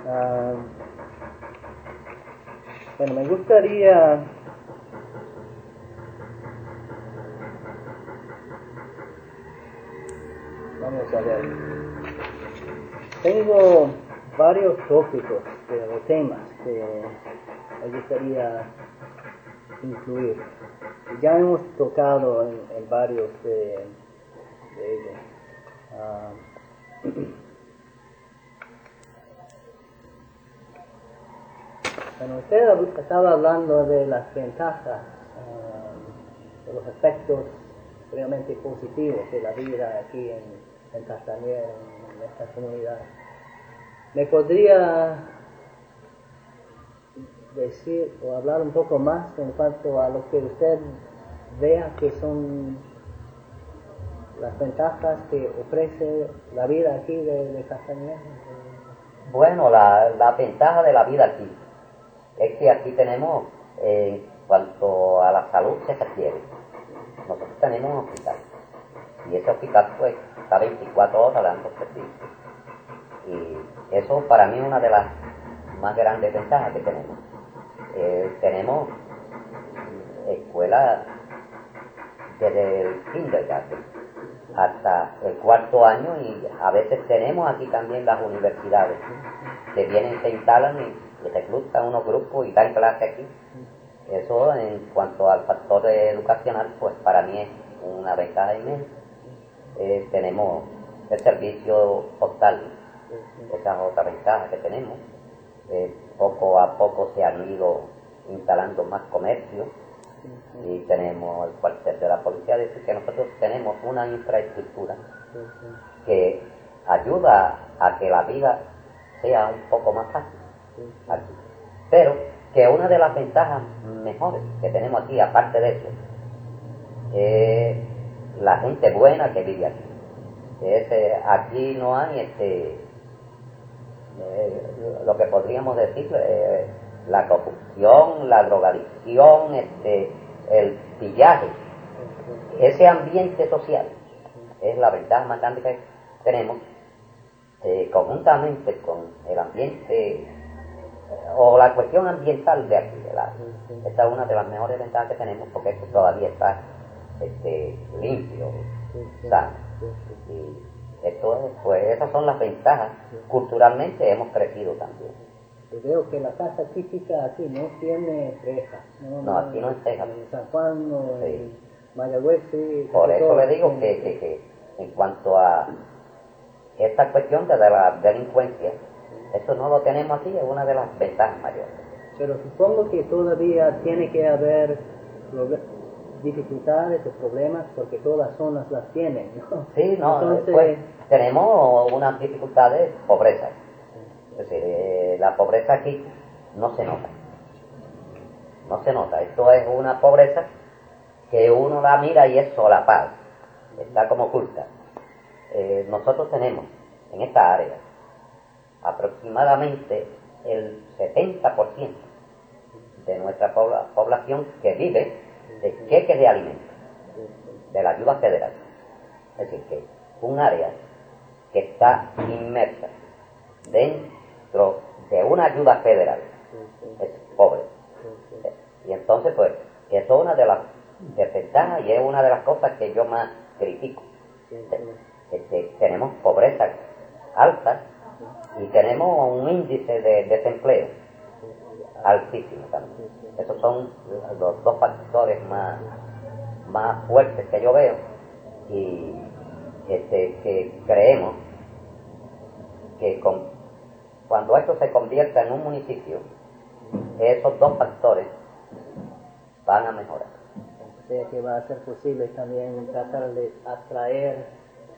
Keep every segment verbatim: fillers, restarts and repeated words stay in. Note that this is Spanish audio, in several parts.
Uh, bueno, me gustaría vamos a ver. Tengo varios tópicos eh, o temas que me gustaría incluir. Ya hemos tocado en, en varios de, de ellos. Uh, bueno, usted estaba hablando de las ventajas, uh, de los efectos realmente positivos de la vida aquí en, en Castañer, en, en esta comunidad. ¿Me podría decir o hablar un poco más en cuanto a lo que usted vea que son las ventajas que ofrece la vida aquí de, de Castañer? Bueno, la, la ventaja de la vida aquí es que aquí tenemos, eh, en cuanto a la salud se refiere, nosotros tenemos un hospital y ese hospital pues está veinticuatro horas dando servicio, y eso para mí es una de las más grandes ventajas que tenemos. Eh, tenemos escuela desde el kindergarten hasta el cuarto año, y a veces tenemos aquí también las universidades que vienen, se instalan y, y reclutan unos grupos y dan clase aquí. Eso en cuanto al factor educacional, pues para mí es una ventaja inmensa. Eh, tenemos el servicio postal, esa es otra ventaja que tenemos. Eh, poco a poco se han ido instalando más comercios y tenemos el cuartel de la policía. Es decir, que nosotros tenemos una infraestructura que ayuda a que la vida sea un poco más fácil aquí. Pero que una de las ventajas mejores que tenemos aquí, aparte de eso, es la gente buena que vive aquí. Es, eh, aquí no hay este eh, lo que podríamos decir, eh, la corrupción, la drogadicción, este, el pillaje. Ese ambiente social es la ventaja más grande que tenemos, eh, conjuntamente con el ambiente o la cuestión ambiental de aquí. La, esta es una de las mejores ventajas que tenemos, porque esto todavía está este, limpio, sano. Y esto es, pues esas son las ventajas. Culturalmente hemos crecido también. Yo veo que la casa típica aquí no tiene rejas. No, no, aquí no es rejas. En San Juan o sí. en Mayagüez, sí. Por eso le digo que, que, que en cuanto a esta cuestión de la delincuencia, eso no lo tenemos aquí, es una de las ventajas mayores. Pero supongo que todavía tiene que haber dificultades o problemas, porque todas las zonas las tienen, ¿no? Sí, no, entonces pues, tenemos unas dificultades, pobreza. Es decir, eh, la pobreza aquí no se nota. No se nota. Esto es una pobreza que uno la mira y es solapada, está como oculta. Eh, nosotros tenemos en esta área aproximadamente el setenta por ciento de nuestra pobla, población que vive de cheques de alimentos, de la ayuda federal. Es decir, que un área que está inmersa dentro de una ayuda federal es pobre. Y entonces, pues, eso es una de las desventajas y es una de las cosas que yo más critico. Este, tenemos pobreza alta y tenemos un índice de desempleo altísimo también. Esos son los dos factores más, más fuertes que yo veo, y este, que creemos que con, cuando esto se convierta en un municipio, esos dos factores van a mejorar. O sea que va a ser posible también tratar de atraer,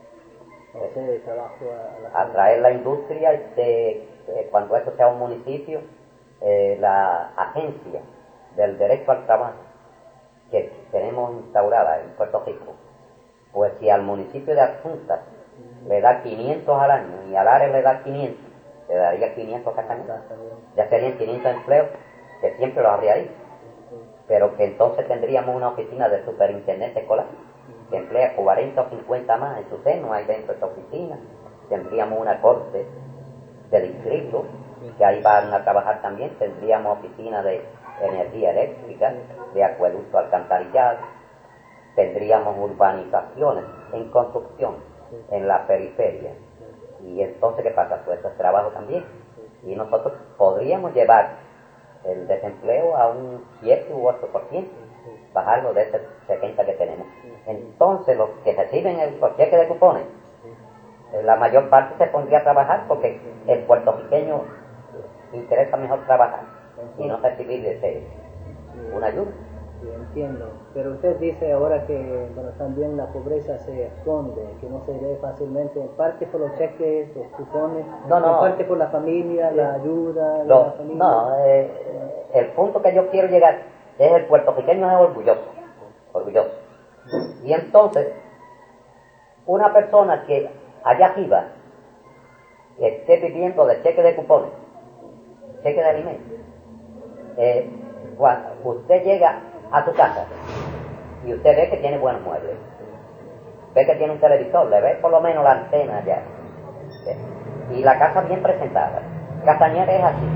o sea, de trabajo a la atraer la industria, de, eh, cuando esto sea un municipio, eh, la agencia del derecho al trabajo que tenemos instaurada en Puerto Rico, pues si al municipio de Adjuntas le da quinientos al año y al área le da quinientos, le daría quinientos a Castañer. Ya serían quinientos empleos que siempre los habría ahí, pero que entonces tendríamos una oficina de superintendente escolar que emplea cuarenta o cincuenta más en su seno ahí dentro de esta oficina. Tendríamos una corte de distrito, que ahí van a trabajar también. Tendríamos oficina de energía eléctrica, de acueducto alcantarillado, tendríamos urbanizaciones en construcción en la periferia. Y entonces, ¿qué pasa? Pues eso es trabajo también. Y nosotros podríamos llevar el desempleo a un siete u ocho por ciento, bajarlo de ese setenta que tenemos. Entonces, los que reciben el, los cheques de cupones, la mayor parte se pondría a trabajar porque el puertorriqueño interesa mejor trabajar y no recibir ese, una ayuda. Sí, entiendo. Pero usted dice ahora que bueno, también la pobreza se esconde, que no se ve fácilmente, en parte por los cheques, los cupones, no, no. en parte por la familia, la ayuda de Lo, la familia. No, eh, el punto que yo quiero llegar es el puertorriqueño es orgulloso, orgulloso. Y entonces, una persona que allá arriba esté viviendo de cheque de cupones, cheque de alimentos, eh, cuando usted llega a su casa y usted ve que tiene buenos muebles, ve que tiene un televisor, le ve por lo menos la antena allá, ¿sí? Y la casa bien presentada. Castañeda es así,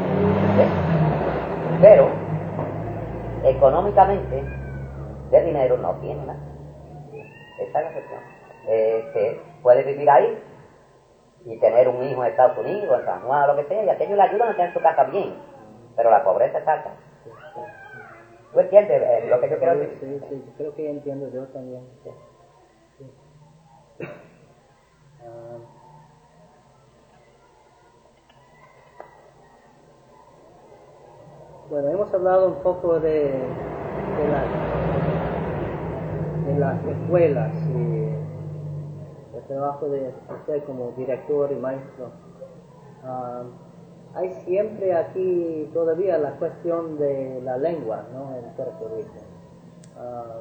¿sí? Pero económicamente de dinero no tiene nada. Esa es la cuestión. Eh, que puede vivir ahí y tener un hijo en Estados Unidos, en San Juan, o lo que sea, y aquello le ayudan a tener su casa bien, pero la pobreza es alta. ¿Tú entiendes eh, lo que yo quiero decir? Sí, sí, sí, creo que entiendo yo también. Sí. Sí. Uh, bueno, hemos hablado un poco de, de, la, de las escuelas y el trabajo de usted como director y maestro. Uh, hay siempre aquí todavía la cuestión de la lengua, ¿no? En Puerto Rico. Uh,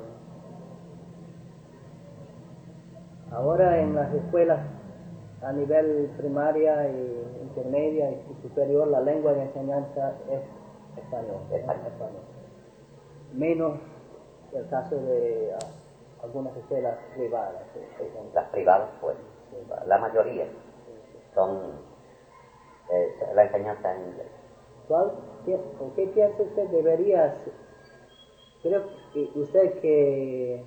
ahora en las escuelas a nivel primaria y intermedia y superior la lengua de enseñanza es español, es español. Menos el caso de uh, algunas escuelas privadas. Las privadas, pues, la mayoría son eh, la enseñanza en inglés. ¿Cuál, o qué piensa usted debería ser? Creo que usted que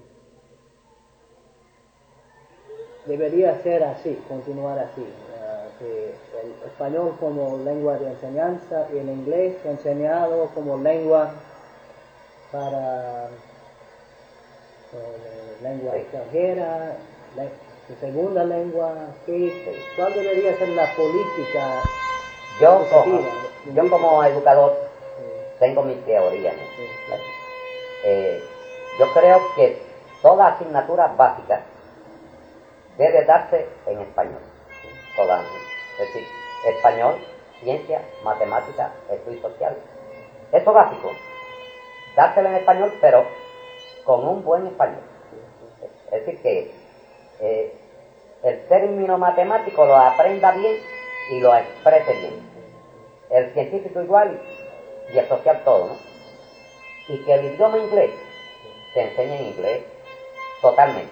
debería ser así, continuar así, uh, que el español como lengua de enseñanza y el inglés enseñado como lengua para eh, lengua extranjera, la, su segunda lengua. ¿Qué, ¿Cuál debería ser la política? Yo como, yo como educador sí. tengo mis teorías, ¿no? Sí, sí. Eh, yo creo que toda asignatura básica debe darse en español, toda, es decir, español, ciencia, matemática, estudios sociales. Eso básico, dárselo en español, pero con un buen español. Es decir, que eh, el término matemático lo aprenda bien y lo exprese bien. El científico igual y el social todo, ¿no? Y que el idioma inglés se enseñe en inglés totalmente.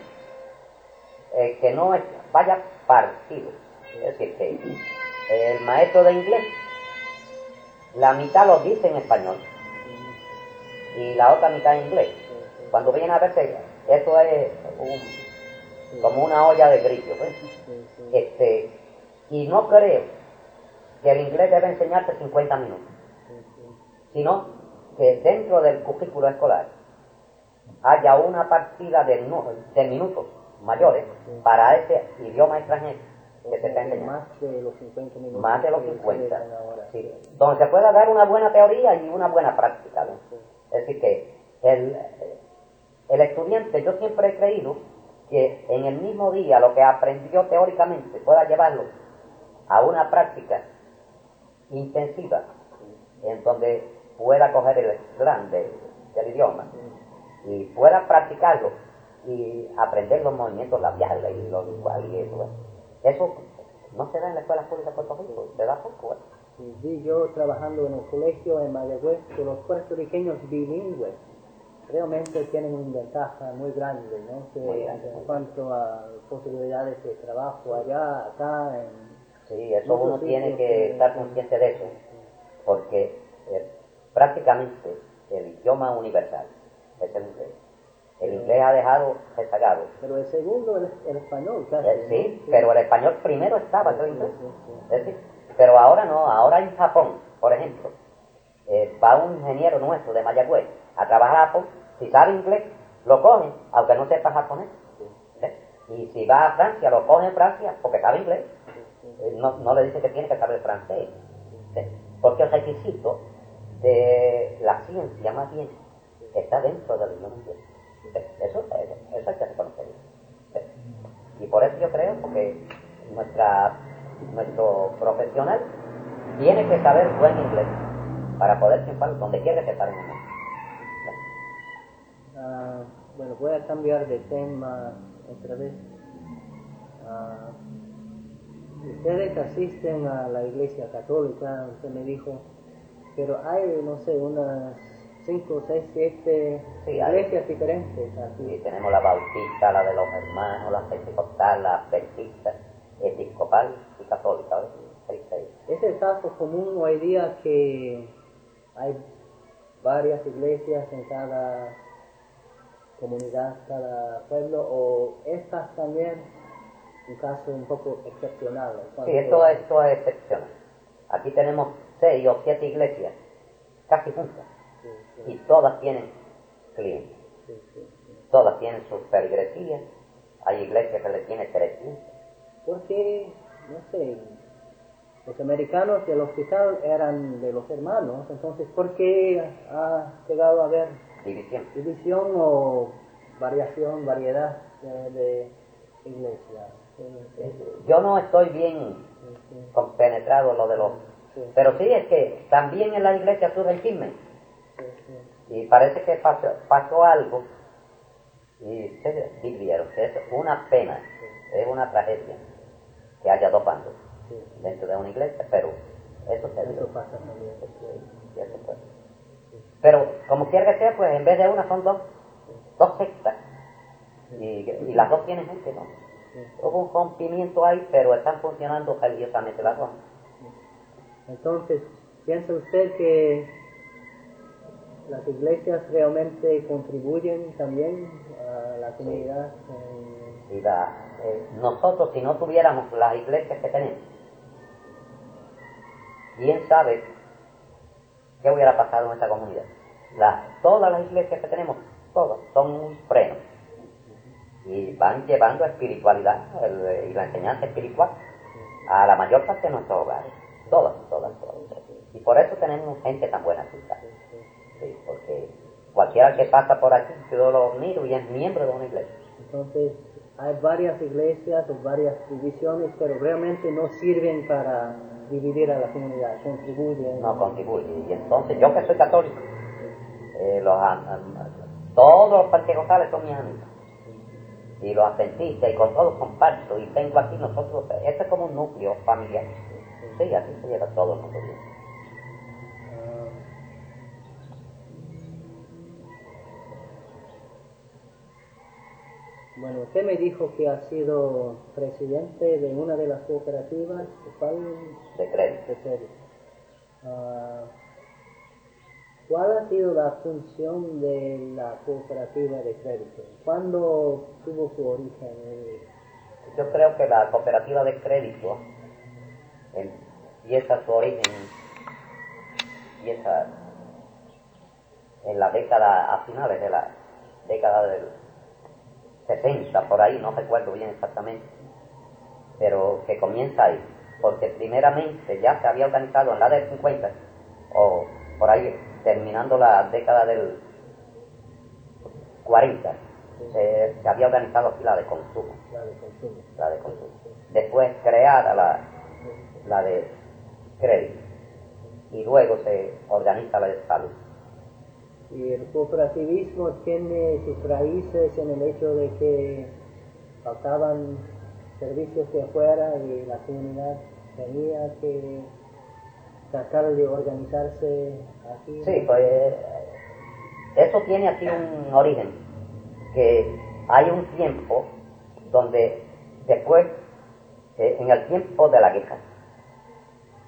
Eh, que no es, vaya partido. Es decir, que el maestro de inglés, la mitad lo dice en español y la otra mitad en inglés. Cuando vienen a verse, eso es un, como una olla de grillo, ¿ves? Este, y no creo que el inglés debe enseñarse cincuenta minutos, sino que dentro del currículo escolar haya una partida de, de minutos mayores para ese idioma extranjero que se está enseñando. Más de los cincuenta minutos. Más de los cincuenta. Sí. Donde se pueda dar una buena teoría y una buena práctica, ¿no? Es decir, que el, el estudiante, yo siempre he creído que en el mismo día lo que aprendió teóricamente pueda llevarlo a una práctica intensiva, en donde pueda coger el slang de, del idioma y pueda practicarlo y aprender los movimientos labiales y lo igual y eso. ¿eh? Eso no se da en la escuela pública de Puerto Rico, se da poco. ¿eh? Sí, sí, yo trabajando en el colegio en Mayagüez, que los puertorriqueños bilingües realmente tienen una ventaja muy grande, ¿no? Que, muy grande, en muy cuanto a posibilidades de trabajo allá, acá, en Sí, eso uno tiene que estar consciente de eso, porque eh, prácticamente el idioma universal es el inglés. El inglés ha dejado rezagado. Pero el segundo, el, el español, casi. Eh, sí, ¿no? Sí, pero el español primero estaba que el inglés. Sí, sí, sí. Es decir, pero ahora no, ahora en Japón, por ejemplo, eh, va un ingeniero nuestro de Mayagüez a trabajar a Japón, si sabe inglés, lo cogen, aunque no sepa japonés. ¿Eh? Y si va a Francia, lo cogen en Francia porque sabe inglés. Eh, no, no le dice que tiene que saber francés. ¿Eh? Porque el requisito de la ciencia, más bien, está dentro del idioma inglés. Eso, eso hay que reconocerlo. Y por eso yo creo que nuestra, nuestro profesional tiene que saber buen inglés para poder triunfar donde quiera que estar en el mundo. Ah, bueno, voy a cambiar de tema otra vez. Ah, ustedes asisten a la iglesia católica, usted me dijo, pero hay, no sé, unas cinco, seis, siete sí, iglesias hay, diferentes aquí. Sí, tenemos la bautista, la de los hermanos, la pentecostal, la adventista, episcopal y católica. ¿Ves? ¿Es el caso común hoy día que hay varias iglesias en cada comunidad, cada pueblo, o estas también un caso un poco excepcional? Sí, esto, esto es excepcional. Aquí tenemos seis o siete iglesias casi juntas. Sí, sí. Y todas tienen clientes, Sí, sí, sí. todas tienen sus feligresías, hay iglesias que le tienen trescientos. Porque, no sé, los americanos del hospital eran de los hermanos, entonces, ¿por qué ha llegado a haber División. división o variación, variedad de, de iglesias? Sí, sí. Yo no estoy bien Sí, sí. compenetrado en lo de los... Sí. Pero sí es que también en la iglesia surgen chismes. Sí, sí. Y parece que pasó, pasó algo y se dividieron. Es una pena, es una tragedia que haya dos bandos Sí. dentro de una iglesia, pero eso se dio. Eso pasa también. Sí, eso fue. Pero como quiera que sea, pues en vez de una son dos, dos sectas. Y, y las dos tienen gente, ¿no? Sí. Hubo un rompimiento ahí, pero están funcionando religiosamente las dos. Entonces, ¿piensa usted que las iglesias realmente contribuyen también a la comunidad? Sí. Y la, eh, nosotros, si no tuviéramos las iglesias que tenemos, ¿quién sabe qué hubiera pasado en esta comunidad? La, todas las iglesias que tenemos, todas, son un freno. Y van llevando espiritualidad el, y la enseñanza espiritual a la mayor parte de nuestros hogares. Todas, todas, todas. Y por eso tenemos gente tan buena aquí. Sí, porque cualquiera que pasa por aquí, yo lo miro y es miembro de una iglesia. Entonces, hay varias iglesias o varias divisiones, pero realmente no sirven para dividir a la comunidad, contribuyen. No contribuye. Y entonces, yo que soy católico, eh, los, todos los pentecostales son mis amigos. Y los adventistas, y con todos comparto, y tengo aquí nosotros, este es como un núcleo familiar. Sí, así se lleva todo el mundo bien. Bueno, usted me dijo que ha sido presidente de una de las cooperativas, ¿cuál? De crédito. De crédito. Uh, ¿Cuál ha sido la función de la cooperativa de crédito? ¿Cuándo tuvo su origen? Yo creo que la cooperativa de crédito empieza su origen, empieza en la década, a finales de la década del sesenta, por ahí, no recuerdo bien exactamente, pero que comienza ahí, porque primeramente ya se había organizado en la década del cincuenta, o por ahí, terminando la década del cuarenta, se, se había organizado aquí la de consumo, La de consumo. la de consumo. Después creada la, la de crédito, y luego se organiza la de salud. Y el cooperativismo tiene sus raíces en el hecho de que faltaban servicios de afuera y la comunidad tenía que tratar de organizarse aquí. Sí, pues eso tiene aquí un origen, que hay un tiempo donde después, eh, en el tiempo de la guerra,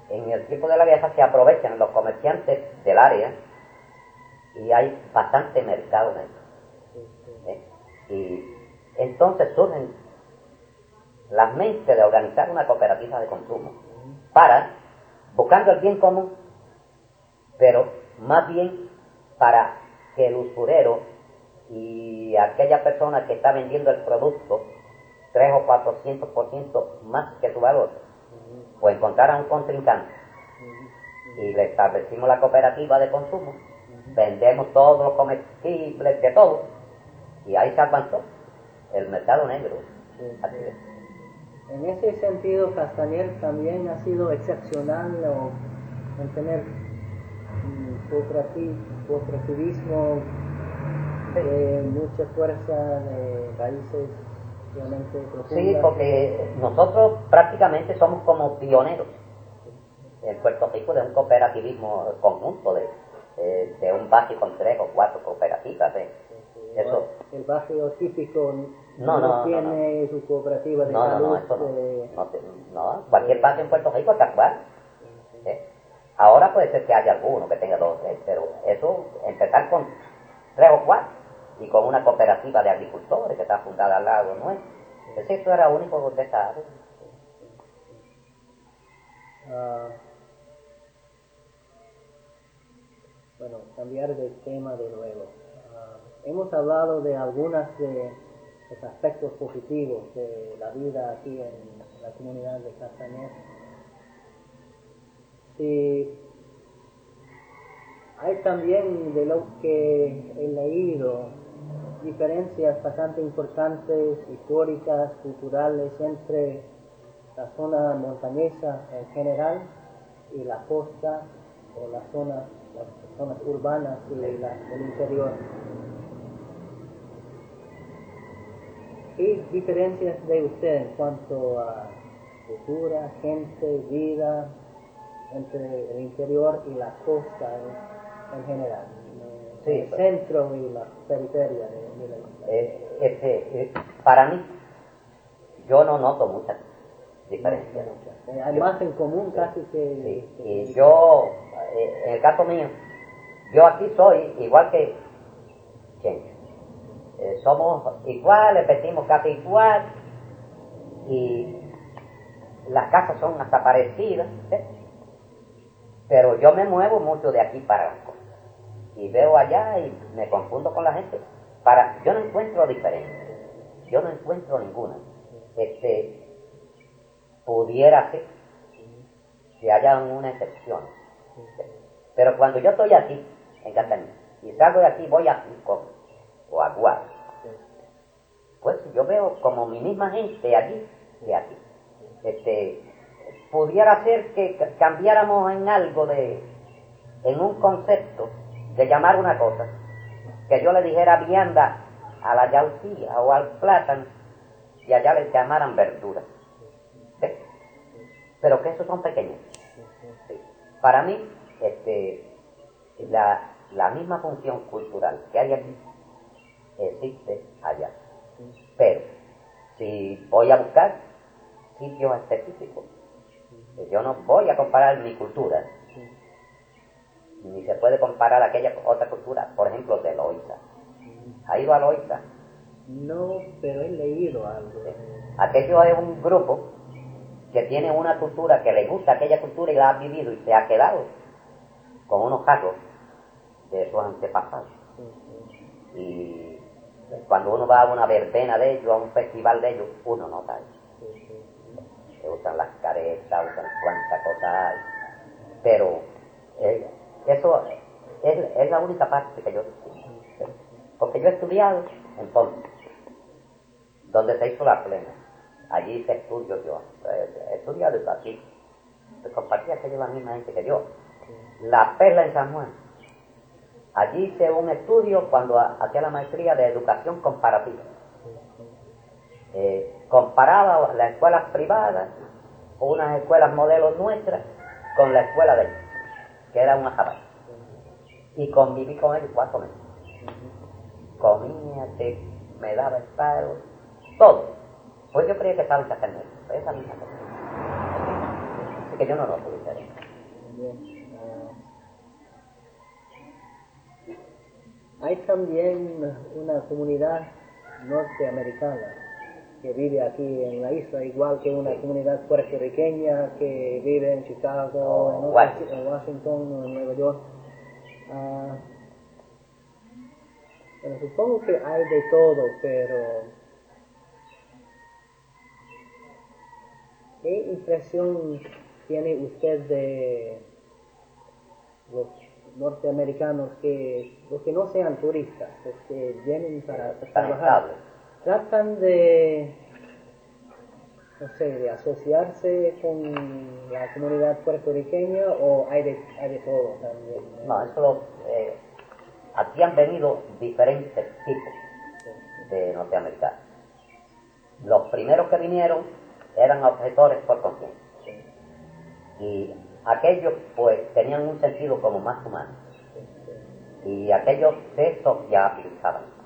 en el tiempo de la guerra se aprovechan los comerciantes del área y hay bastante mercado negro. ¿Eh? Y entonces surgen las mentes de organizar una cooperativa de consumo para, buscando el bien común, pero más bien para que el usurero y aquella persona que está vendiendo el producto tres o cuatrocientos por ciento más que su valor, pues encontraran un contrincante y le establecimos la cooperativa de consumo, vendemos todos los comestibles de todo y ahí se avanzó el mercado negro. Así es. En ese sentido, Castañer también ha sido excepcional o, en tener um, cooperativismo, cooperativismo de mucha fuerza, de raíces realmente profundas. Sí, porque nosotros prácticamente somos como pioneros en Puerto Rico de un cooperativismo conjunto, de, de, de un barrio con tres o cuatro cooperativas. ¿eh? Eso. El barrio típico no, no, no tiene no, no. su cooperativa de no, salud. No, no, eso no. De... No, no, cualquier barrio en Puerto Rico está igual. ¿eh? Ahora puede ser que haya alguno que tenga dos o tres, pero eso, empezar con tres o cuatro y con una cooperativa de agricultores que está fundada al lado nuestro. Entonces eso era único de esta área. Uh, bueno, cambiar de tema de nuevo. Uh, hemos hablado de algunos de los aspectos positivos de la vida aquí en la comunidad de Castañer. Si hay también, de lo que he leído, diferencias bastante importantes, históricas, culturales, entre la zona montañesa en general y la costa o las zonas, las zonas urbanas y la, el interior. ¿Qué diferencias ve usted en cuanto a cultura, gente, vida entre el interior y la costa en, en general? Sí, el centro y la periferia de, de la isla. Eh, este, eh, para mí, yo no noto muchas diferencias. No, no, no. Hay yo, más en común casi que... Sí, que y yo, eh, en el caso mío, yo aquí soy igual que Chencho. Eh, somos iguales, vestimos casi igual, y las casas son hasta parecidas, ¿eh? Pero yo me muevo mucho de aquí para la costa. Y veo allá y me confundo con la gente. Para, yo no encuentro diferencia, yo no encuentro ninguna. Este, pudiera ser que haya una excepción. Pero cuando yo estoy aquí, en Castañer, y salgo de aquí, voy a Pico o a Guas, pues yo veo como mi misma gente allí de aquí. Este, pudiera ser que cambiáramos en algo de, en un concepto de llamar una cosa, que yo le dijera vianda a la yautía o al plátano y allá le llamaran verduras. ¿Ves? Pero que esos son pequeños. Sí. Para mí, este, la, la misma función cultural que hay aquí existe allá. Pero si voy a buscar sitios específicos, yo no voy a comparar mi cultura, ni se puede comparar aquella otra cultura, por ejemplo, de Loíza. ¿Ha ido a Loíza? No, pero he leído algo. Sí. Aquello es un grupo que tiene una cultura, que le gusta aquella cultura y la ha vivido y se ha quedado con unos rasgos de sus antepasados. Y cuando uno va a una verbena de ellos, a un festival de ellos, uno nota eso. Se usan las caretas, usan cuantas cosas hay. Pero eh, eso es, es la única parte que yo distingo. Porque yo he estudiado entonces, donde se hizo la plena. Allí se estudió yo. He estudiado eso aquí. Se compartía aquello la misma gente que yo. La Perla en San Juan. Allí hice un estudio cuando hacía la maestría de educación comparativa. Eh, comparaba las escuelas privadas, unas escuelas modelos nuestras, con la escuela de ellos, que era una jabal. Y conviví con ellos cuatro meses. Comía, te, me daba el paro, todo. Pues yo creía que estaba en Castañer, esa misma cosa. Así que yo no noto diferencia. Uh, hay también una comunidad norteamericana que vive aquí en la isla, igual que una comunidad puertorriqueña que vive en Chicago, oh, en, Washington. en Washington, en Nueva York. Uh, bueno, supongo que hay de todo, pero ¿qué impresión tiene usted de los norteamericanos que, los que no sean turistas, los que vienen para trabajar? Tratan de, no sé, de asociarse con la comunidad puertorriqueña, o hay de, hay de todo también? No, eso lo, eh, aquí han venido diferentes tipos de norteamericanos. Los primeros que vinieron eran objetores por conciencia. Y aquellos pues tenían un sentido como más humano. Y aquellos se sociabilizaban.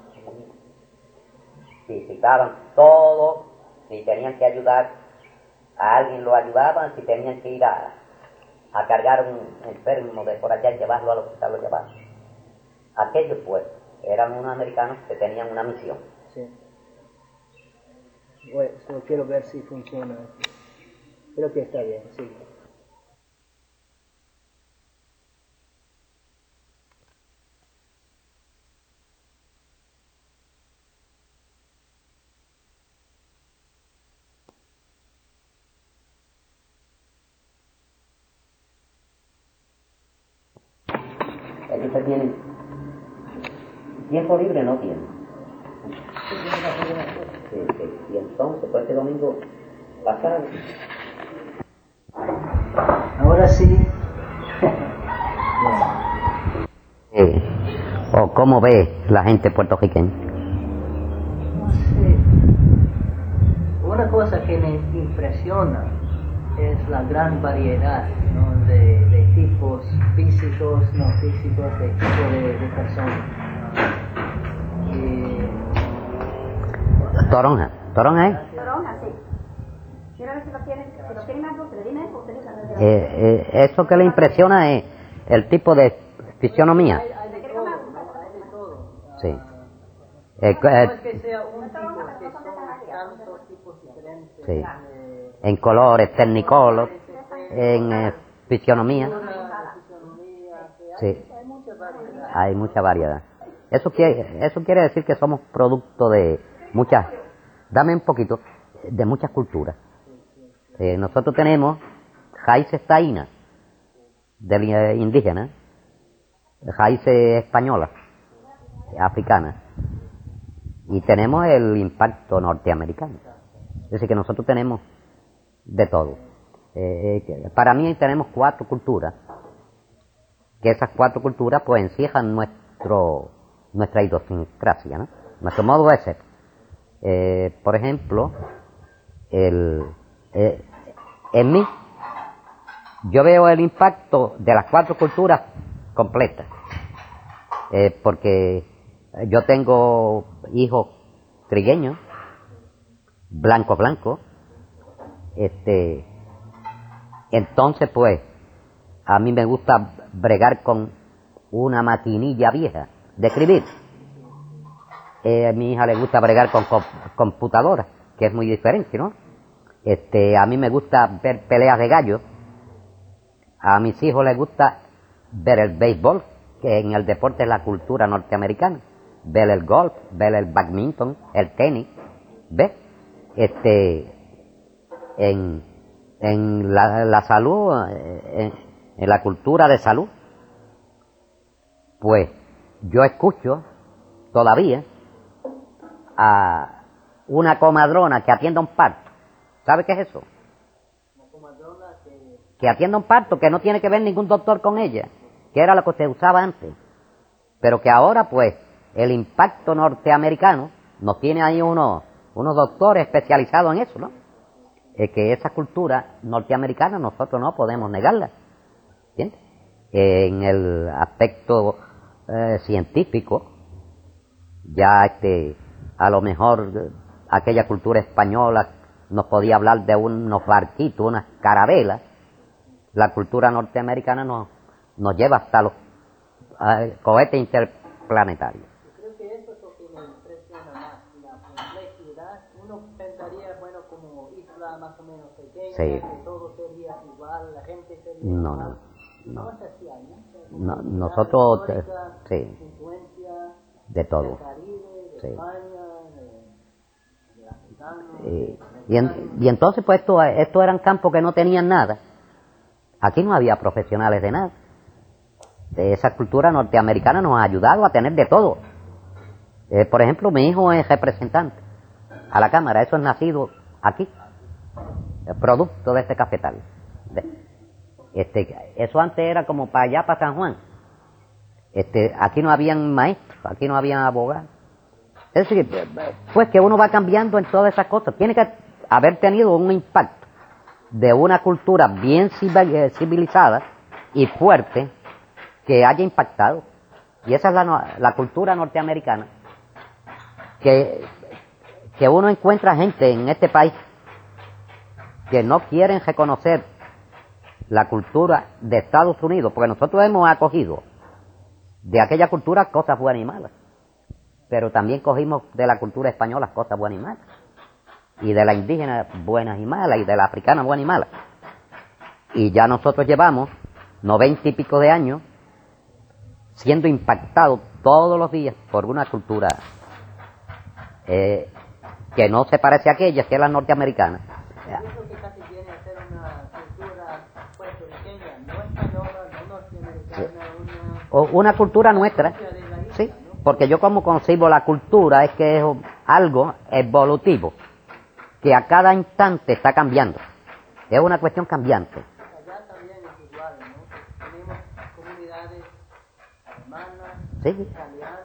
Visitaban todo, si tenían que ayudar a alguien lo ayudaban, si tenían que ir a, a cargar un enfermo de por allá y llevarlo al hospital lo llevaban. Aquellos pues eran unos americanos que tenían una misión. Sí. Bueno, solo quiero ver si funciona. Creo que está bien, sí. Ellos tienen tiempo libre, no tienen. Sí, sí. Y entonces, pues este domingo pasado. Ahora sí. Eh, ¿O cómo ve la gente puertorriqueña? Sí. Una cosa que me impresiona es la gran variedad, ¿no?, de, de tipos físicos, no físicos, de tipo de, de personas. Y... Toronja, Toronja, ¿eh? Toronja, sí. Mira a ver si lo tienen, si lo tienen algo, pero dime, usted usa la de Eh, eh, eso que le impresiona es el tipo de fisionomía. Hay, hay de todo, ¿no? Hay de todo. Sí. Uh, Eh, no eh, es que sea un tipo, es que son tantos tipos diferentes. Sí. De, en colores, technicolor, en eh, fisionomía. fisionomía, que hay, Sí. hay mucha variedad. Hay mucha variedad. Eso quiere, eso quiere decir que somos producto de muchas, dame un poquito, de muchas culturas. Eh, nosotros tenemos raíces taínas, del eh, indígena, raíces españolas, africanas, y tenemos el impacto norteamericano. Es decir, que nosotros tenemos de todo. Eh, eh, para mí tenemos cuatro culturas, que esas cuatro culturas pues encierran nuestro, nuestra idiosincrasia, ¿no? Nuestro modo de ser. Eh, por ejemplo, el, eh, en mí, yo veo el impacto de las cuatro culturas completas, eh, porque yo tengo hijos trigueños, blanco blanco, este, entonces pues a mí me gusta bregar con una maquinilla vieja de escribir. Eh, a mi hija le gusta bregar con, con computadora, que es muy diferente, ¿no? Este, a mí me gusta ver peleas de gallos. A mis hijos les gusta ver el béisbol, que en el deporte es la cultura norteamericana. Ver el golf, ver el badminton, el tenis, ¿ves? Este, en, en la, la salud, en, en la cultura de salud, pues yo escucho todavía a una comadrona que atienda un parto. ¿Sabe qué es eso? Una comadrona que... que atienda un parto, que no tiene que ver ningún doctor con ella, que era lo que se usaba antes, pero que ahora pues el impacto norteamericano nos tiene ahí unos, unos doctores especializados en eso, ¿no? Es que esa cultura norteamericana nosotros no podemos negarla, ¿entiendes? En el aspecto eh, científico, ya este, a lo mejor aquella cultura española nos podía hablar de unos barquitos, unas carabelas, la cultura norteamericana nos, nos lleva hasta los uh, cohetes interplanetarios. Yo creo que eso es lo que me impresiona más, la complejidad. Uno pensaría, bueno, como isla más o menos pequeña, Sí. que todo sería igual, la gente sería No, igual. no, no. No es así, hay mucha No, complejidad nosotros, histórica, sí, influencia de todo. del Caribe, de Sí. España, de, de africano, Eh, de y, en- y entonces, pues, esto, estos eran campos que no tenían nada. Aquí no había profesionales de nada. De esa cultura norteamericana nos ha ayudado a tener de todo. Eh, por ejemplo, mi hijo es representante a la Cámara, eso es nacido aquí, el producto de este cafetal. De- este, eso antes era como para allá, para San Juan. Este, aquí no habían maestros, aquí no habían abogados. Es decir, pues que uno va cambiando en todas esas cosas. Tiene que haber tenido un impacto de una cultura bien civilizada y fuerte que haya impactado. Y esa es la, no- la cultura norteamericana. Que, que uno encuentra gente en este país que no quieren reconocer la cultura de Estados Unidos, porque nosotros hemos acogido de aquella cultura cosas buenas y malas, pero también cogimos de la cultura española cosas buenas y malas, y de la indígena buenas y malas, y de la africana buenas y malas. Y ya nosotros llevamos noventa y pico de años siendo impactados todos los días por una cultura eh, que no se parece a aquella, que es la norteamericana. Yo creo que casi viene a ser una cultura puertorriqueña, no española, no norteamericana, una... O una cultura nuestra, de la isla, sí, ¿no? porque yo como concibo la cultura es que es algo evolutivo, que a cada instante está cambiando, es una cuestión cambiante. Allá también es igual, ¿no? Tenemos comunidades alemanas, Sí. italianas,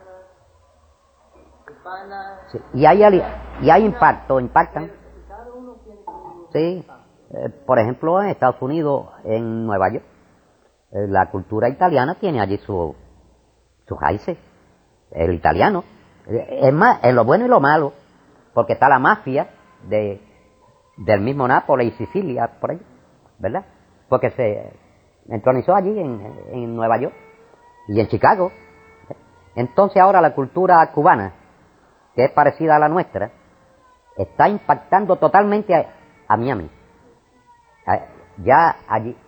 hispanas, Sí, y hay ali- y hay impacto, impactan. cada uno tiene su... Sí, eh, por ejemplo en Estados Unidos, en Nueva York, eh, la cultura italiana tiene allí su sus raíces, el italiano. Eh, Es más, en lo bueno y lo malo, porque está la mafia de del mismo Nápoles y Sicilia por ahí, ¿verdad? Porque se entronizó allí en, en Nueva York y en Chicago. Entonces ahora la cultura cubana, que es parecida a la nuestra, está impactando totalmente a, a Miami. A- Ya allí